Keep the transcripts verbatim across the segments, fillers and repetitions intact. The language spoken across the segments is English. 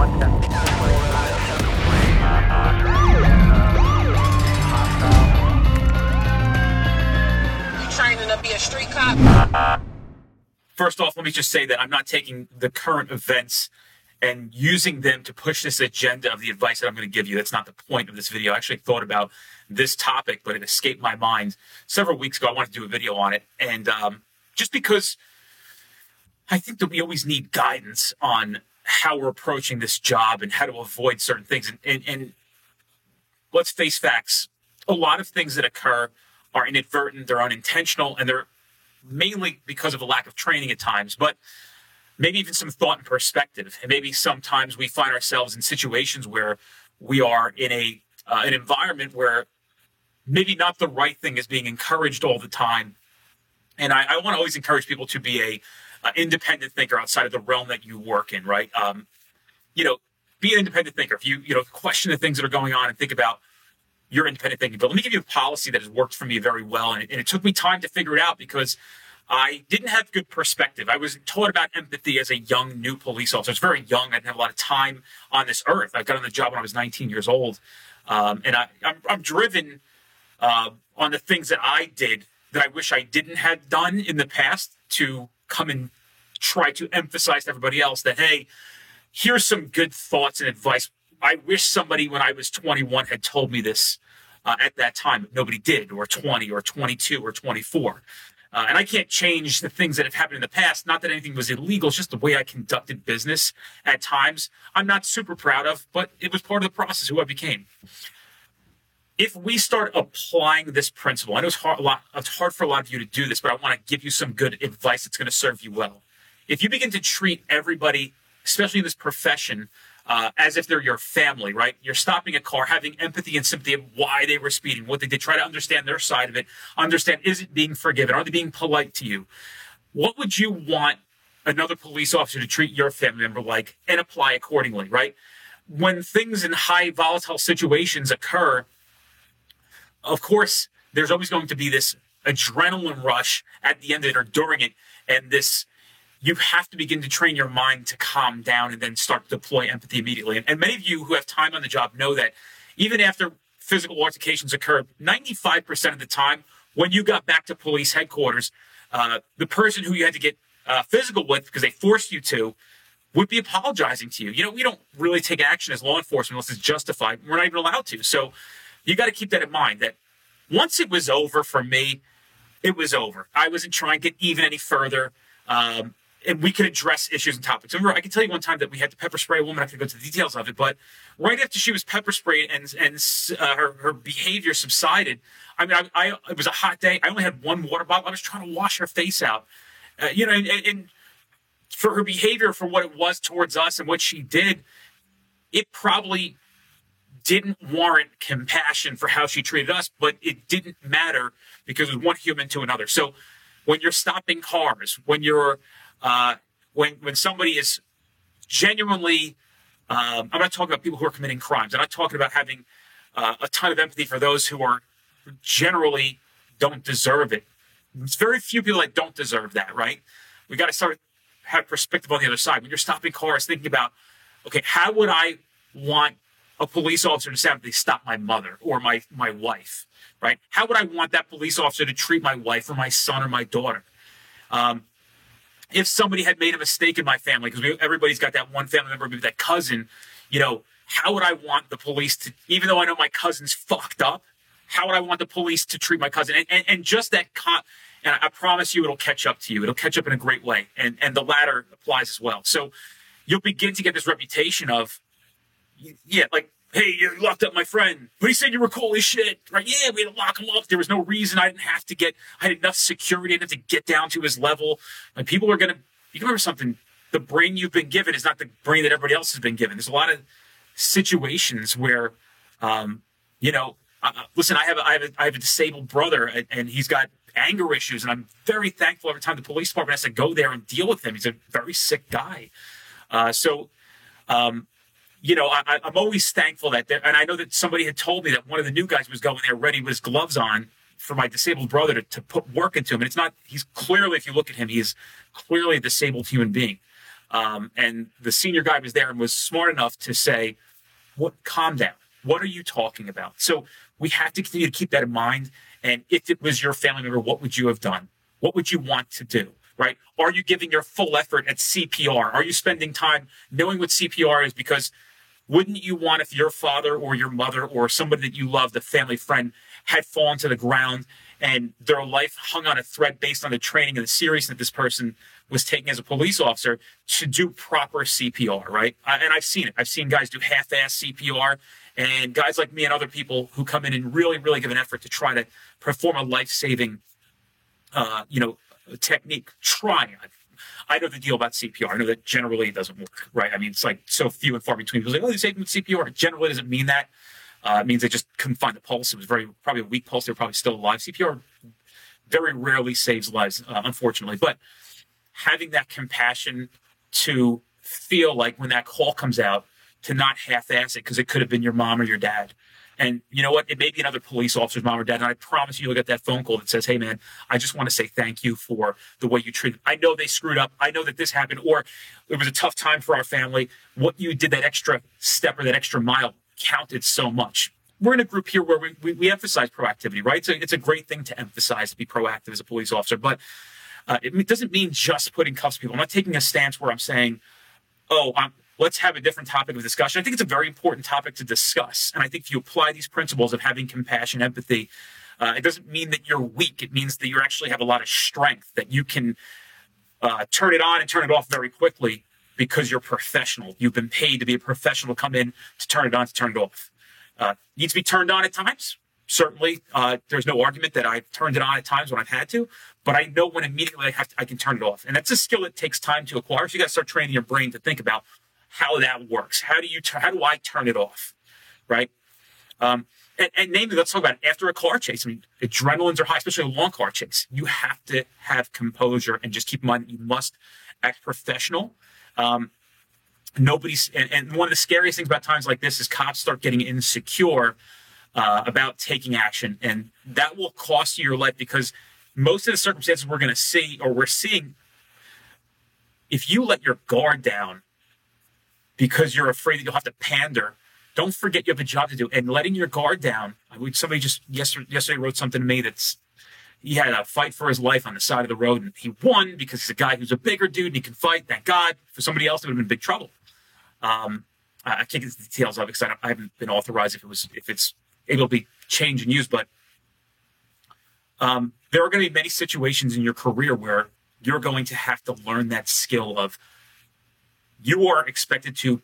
Training to be a street cop? First off, let me just say that I'm not taking the current events and using them to push this agenda of the advice that I'm going to give you. That's not the point of this video. I actually thought about this topic, but it escaped my mind. Several weeks ago, I wanted to do a video on it. And um, just because I think that we always need guidance on how we're approaching this job and how to avoid certain things. And, and, and let's face facts. A lot of things that occur are inadvertent, they're unintentional, and they're mainly because of a lack of training at times, but maybe even some thought and perspective. And maybe sometimes we find ourselves in situations where we are in a uh, an environment where maybe not the right thing is being encouraged all the time. And I, I want to always encourage people to be a, a independent thinker outside of the realm that you work in, right? Um, you know, be an independent thinker. If you, you know, question the things that are going on and think about your independent thinking. But let me give you a policy that has worked for me very well. And it, and it took me time to figure it out because I didn't have good perspective. I was taught about empathy as a young, new police officer. I was very young. I didn't have a lot of time on this earth. I got on the job when I was nineteen years old. Um, and I, I'm, I'm driven uh, on the things that I did that I wish I didn't have done in the past to come and try to emphasize to everybody else that, hey, here's some good thoughts and advice. I wish somebody when I was twenty-one had told me this uh, at that time. Nobody did, or twenty, or twenty-two, or twenty-four. Uh, and I can't change the things that have happened in the past. Not that anything was illegal. It's just the way I conducted business at times. I'm not super proud of, but it was part of the process, who I became. If we start applying this principle, I know it's hard, a lot, it's hard for a lot of you to do this, but I want to give you some good advice that's going to serve you well. If you begin to treat everybody, especially in this profession, Uh, as if they're your family, right? You're stopping a car, having empathy and sympathy of why they were speeding, what they did, try to understand their side of it, understand, is it being forgiven? Are they being polite to you? What would you want another police officer to treat your family member like and apply accordingly, right? When things in high volatile situations occur, of course, there's always going to be this adrenaline rush at the end of it or during it, and this you have to begin to train your mind to calm down and then start to deploy empathy immediately. And, and many of you who have time on the job know that even after physical altercations occurred, ninety-five percent of the time, when you got back to police headquarters, uh, the person who you had to get uh, physical with because they forced you to would be apologizing to you. You know, we don't really take action as law enforcement unless it's justified. We're not even allowed to. So you got to keep that in mind, that once it was over for me, it was over. I wasn't trying to get even any further. Um, And we could address issues and topics. Remember, I can tell you one time that we had to pepper spray a woman. I can go into the details of it, but right after she was pepper sprayed and and uh, her her behavior subsided, I mean, I, I it was a hot day. I only had one water bottle. I was trying to wash her face out, uh, you know, and, and for her behavior, for what it was towards us and what she did, it probably didn't warrant compassion for how she treated us, but it didn't matter because it was one human to another. So when you're stopping cars, when you're Uh, when when somebody is genuinely, um, I'm not talking about people who are committing crimes. I'm not talking about having uh, a ton of empathy for those who are generally don't deserve it. There's very few people that don't deserve that, right? We got to start have perspective on the other side. When you're stopping cars, thinking about, okay, how would I want a police officer to say if they stop my mother or my my wife, right? How would I want that police officer to treat my wife or my son or my daughter? Um, If somebody had made a mistake in my family, because everybody's got that one family member, maybe that cousin, you know, how would I want the police to, even though I know my cousin's fucked up, how would I want the police to treat my cousin? And, and, and just that, con- and I promise you it'll catch up to you. It'll catch up in a great way. And, and the latter applies as well. So you'll begin to get this reputation of, yeah, like, hey, you locked up my friend, but he said you were cool as shit, right? Yeah, we had to lock him up. There was no reason. I didn't have to get, I had enough security. I didn't have to get down to his level. Like, people are going to, you can remember something, the brain you've been given is not the brain that everybody else has been given. There's a lot of situations where, um, you know, uh, listen, I have, a, I, have a, I have a disabled brother and, and he's got anger issues. And I'm very thankful every time the police department has to go there and deal with him. He's a very sick guy. Uh, so, um, You know, I, I'm always thankful that there, and I know that somebody had told me that one of the new guys was going there ready with his gloves on for my disabled brother to, to put work into him. And it's not, he's clearly, if you look at him, he is clearly a disabled human being. Um, and the senior guy was there and was smart enough to say, "What? Calm down. What are you talking about?" So we have to continue to keep that in mind. And if it was your family member, what would you have done? What would you want to do? Right? Are you giving your full effort at C P R? Are you spending time knowing what C P R is? Because wouldn't you want, if your father or your mother or somebody that you loved, a family friend, had fallen to the ground and their life hung on a thread based on the training and the seriousness that this person was taking as a police officer, to do proper C P R, right? I, and I've seen it. I've seen guys do half-ass C P R, and guys like me and other people who come in and really, really give an effort to try to perform a life-saving, uh, you know, technique. Trying. I know the deal about C P R. I know that generally it doesn't work, right? I mean, it's like so few and far between. People say, "Oh, they saved with C P R." It generally doesn't mean that. Uh, it means they just couldn't find the pulse. It was very probably a weak pulse. They were probably still alive. C P R very rarely saves lives, uh, unfortunately. But having that compassion to feel like when that call comes out, to not half-ass it, because it could have been your mom or your dad. And you know what? It may be another police officer's mom or dad. And I promise you, you'll get that phone call that says, "Hey, man, I just want to say thank you for the way you treated. I know they screwed up. I know that this happened, or it was a tough time for our family. What you did, that extra step or that extra mile, counted so much." We're in a group here where we, we, we emphasize proactivity, right? So it's a great thing to emphasize, to be proactive as a police officer. But uh, it doesn't mean just putting cuffs to people. I'm not taking a stance where I'm saying, oh, I'm, let's have a different topic of discussion. I think it's a very important topic to discuss. And I think if you apply these principles of having compassion, empathy, uh, it doesn't mean that you're weak. It means that you actually have a lot of strength, that you can uh, turn it on and turn it off very quickly because you're professional. You've been paid to be a professional, come in to turn it on, to turn it off. Uh, needs to be turned on at times. Certainly, uh, there's no argument that I've turned it on at times when I've had to, but I know when immediately I have to, I can turn it off. And that's a skill that takes time to acquire. So you got to start training your brain to think about how that works. How do you, t- how do I turn it off? Right. Um, and, and namely, let's talk about it. After a car chase. I mean, adrenalines are high, especially a long car chase. You have to have composure and just keep in mind that you must act professional. Um, Nobody's, and, and one of the scariest things about times like this is cops start getting insecure uh, about taking action, and that will cost you your life, because most of the circumstances we're going to see, or we're seeing, if you let your guard down because you're afraid that you'll have to pander, don't forget you have a job to do. And letting your guard down, somebody just yesterday, yesterday wrote something to me that's, he had a fight for his life on the side of the road, and he won because he's a guy who's a bigger dude and he can fight. Thank God. For somebody else, it would have been big trouble. Um, I can't get the details of it because I, I haven't been authorized if it was if it's able to be changed and used. But um, there are going to be many situations in your career where you're going to have to learn that skill of, you are expected to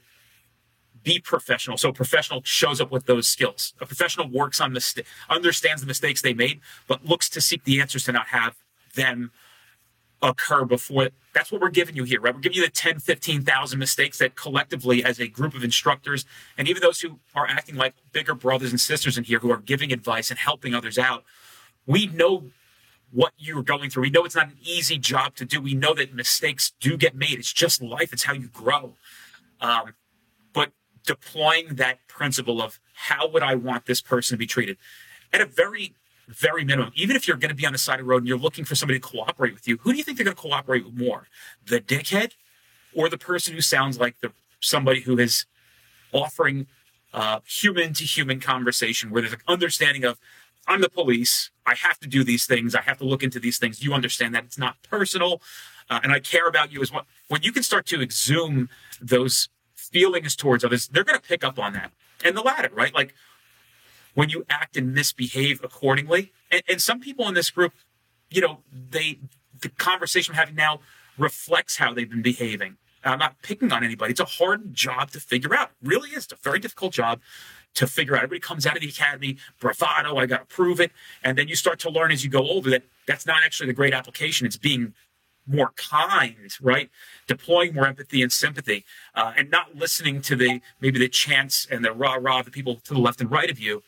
be professional. So a professional shows up with those skills. A professional works on mistake, understands the mistakes they made, but looks to seek the answers to not have them occur before. That's what we're giving you here, right? We're giving you the ten, fifteen thousand mistakes that collectively, as a group of instructors, and even those who are acting like bigger brothers and sisters in here who are giving advice and helping others out, we know what you're going through. We know it's not an easy job to do. We know that mistakes do get made. It's just life. It's how you grow. Um, but deploying that principle of, how would I want this person to be treated? At a very, very minimum, even if you're going to be on the side of the road and you're looking for somebody to cooperate with you, who do you think they're going to cooperate with more? The dickhead, or the person who sounds like the somebody who is offering uh, human-to-human conversation, where there's an understanding of, I'm the police, I have to do these things, I have to look into these things. You understand that it's not personal, uh, and I care about you as well. When you can start to exhume those feelings towards others, they're going to pick up on that. And the latter, right? Like, when you act and misbehave accordingly. And, and some people in this group, you know, they, the conversation we're having now reflects how they've been behaving. I'm not picking on anybody. It's a hard job to figure out. It really is. It's a very difficult job to figure out. Everybody comes out of the academy, bravado, I got to prove it. And then you start to learn as you go older that that's not actually the great application. It's being more kind, right? Deploying more empathy and sympathy, uh, and not listening to the, maybe the chants and the rah-rah of the people to the left and right of you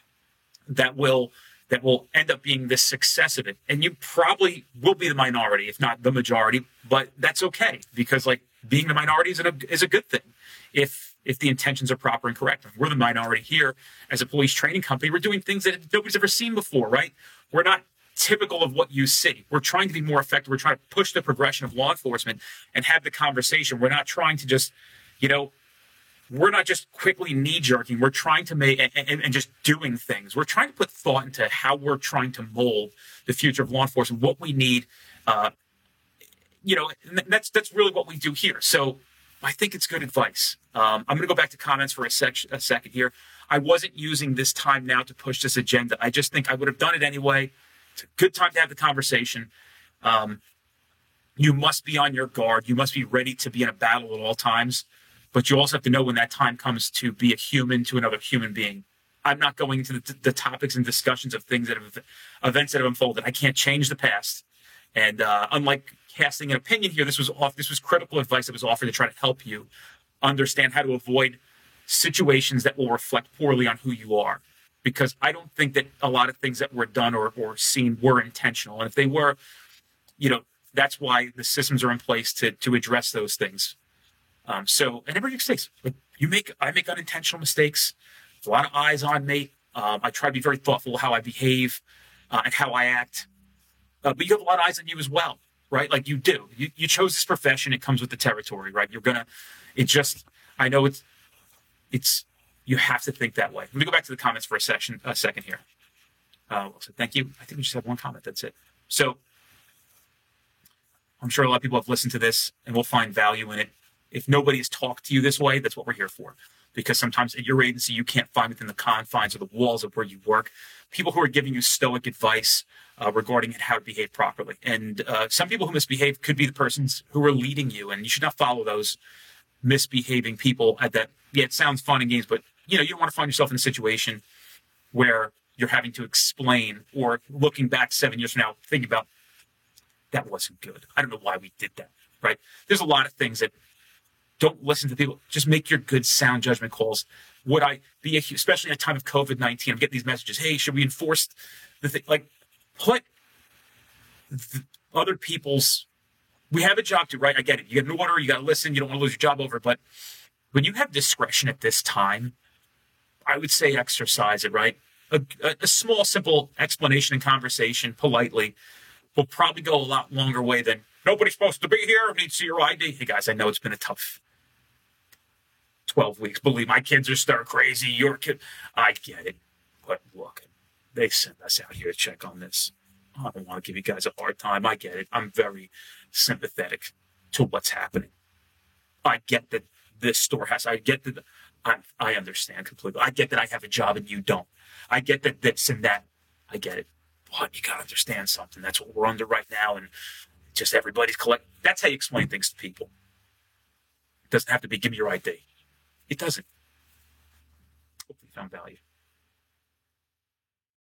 that will that will end up being the success of it. And you probably will be the minority, if not the majority, but that's okay, because like being the minority is a, is a good thing if if the intentions are proper and correct. We're the minority here as a police training company. We're doing things that nobody's ever seen before, right? We're not typical of what you see. We're trying to be more effective. We're trying to push the progression of law enforcement and have the conversation. We're not trying to just, you know, we're not just quickly knee jerking. We're trying to make and, and, and just doing things. We're trying to put thought into how we're trying to mold the future of law enforcement, what we need. Uh, you know, and that's that's really what we do here. So I think it's good advice. Um, I'm going to go back to comments for a, sec- a second here. I wasn't using this time now to push this agenda. I just think I would have done it anyway. It's a good time to have the conversation. Um, you must be on your guard. You must be ready to be in a battle at all times. But you also have to know when that time comes to be a human to another human being. I'm not going into the, the topics and discussions of things that have, events that have unfolded. I can't change the past. And uh, unlike casting an opinion here, this was off. This was critical advice that was offered to try to help you understand how to avoid situations that will reflect poorly on who you are. Because I don't think that a lot of things that were done or, or seen were intentional. And if they were, you know, that's why the systems are in place to to address those things. Um, so, and everybody makes mistakes. Like you make, I make unintentional mistakes. There's a lot of eyes on me. Um, I try to be very thoughtful of how I behave uh, and how I act. Uh, but you have a lot of eyes on you as well, right? Like you do. You, you chose this profession. It comes with the territory, right? You're gonna. It just. I know it's. It's. You have to think that way. Let me go back to the comments for a section. A second here. Uh, so thank you. I think we just have one comment. That's it. So. I'm sure a lot of people have listened to this and will find value in it. If nobody has talked to you this way, that's what we're here for. Because sometimes at your agency, you can't find within the confines or the walls of where you work people who are giving you stoic advice uh, regarding how to behave properly. And uh, some people who misbehave could be the persons who are leading you, and you should not follow those misbehaving people at that. Yeah, it sounds fun and games, but you know, you don't want to find yourself in a situation where you're having to explain or looking back seven years from now, thinking about that wasn't good. I don't know why we did that, right? There's a lot of things that don't listen to people. Just make your good, sound judgment calls. Would I be, a, especially in a time of COVID nineteen, I'm getting these messages, hey, should we enforce the thing? Like, put the other people's, we have a job to, right? I get it. You get an order, you got to listen, you don't want to lose your job over it. But when you have discretion at this time, I would say exercise it, right? A, a, a small, simple explanation and conversation, politely, will probably go a lot longer way than, nobody's supposed to be here, I need to see your I D. Hey, guys, I know it's been a tough twelve weeks. Believe my kids are stir crazy. Your kid, I get it. But look, they sent us out here to check on this. I don't want to give you guys a hard time. I get it. I'm very sympathetic to what's happening. I get that this store has, I get that, I, I understand completely. I get that I have a job and you don't. I get that this and that. I get it. But you got to understand something. That's what we're under right now. And just everybody's collect. That's how you explain things to people. It doesn't have to be, give me your I D. It doesn't. Hopefully you found value.